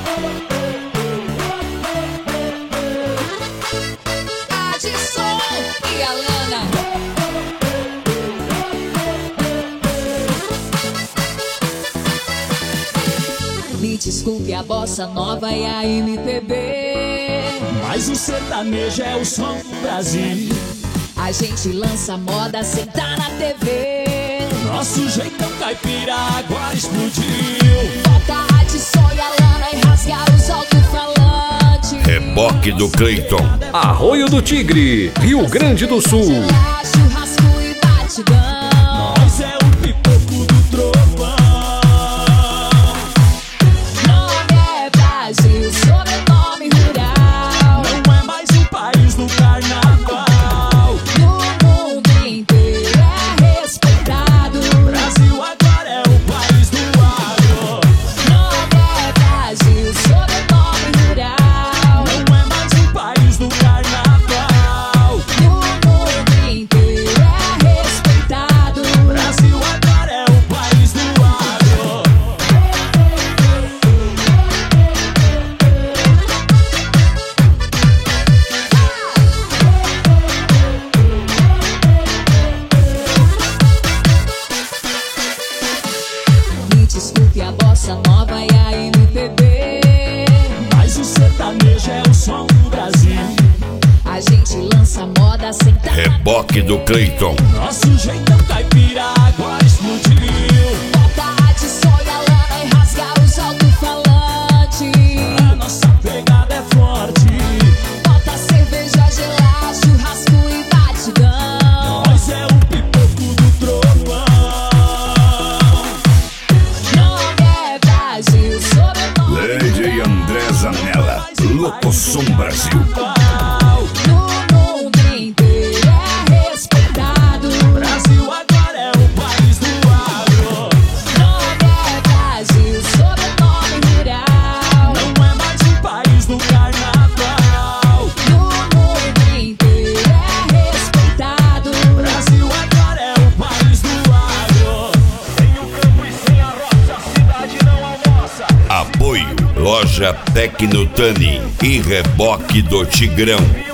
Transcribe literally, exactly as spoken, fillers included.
Adson e Alana. Me desculpe a bossa nova e a M P B, mas o sertanejo é o som do Brasil. A gente lança moda sem tá na T V. Nosso jeitão caipira agora explodiu. Bota Adson e Alana e rasga os alto-falantes. Reboque do Cleiton. Arroio do Tigre, Rio Grande do Sul. Churrasco e batidão. Nós é o pipoco do trovão. Nome é Brasil, sobrenome rural. Não é mais um país do carnaval. No mundo inteiro é respeitado. Brasil agora é o país do agro. Nome é Brasil, sobrenome rural. Não é mais um país do carnaval. No mundo inteiro é respeitado. Brasil agora é o país do agro. Me desculpe a bossa nova e a M P B, Mas o sertanejo é o som do Brasil. a gente lança moda sem tá na Reboque do Cleiton. Nosso jeitão caipira agora explodiu. Bota Adson e Alana e rasga os alto-falantes. A nossa pegada é forte. Bota cerveja gelada, churrasco e batidão. Nós é o pipoco do trovão. Nome é Brasil, sobrenome Lady André Zanella. Locoção Brasil. no mundo inteiro é respeitado. Brasil agora é o país do agro. Nome é Brasil, sobrenome rural. Não é mais um país do carnaval. No mundo inteiro é respeitado. Brasil agora é o país do agro. Sem o campo e sem a roça, a cidade não almoça. Apoio Loja Tecnotani e Reboque do Tigrão.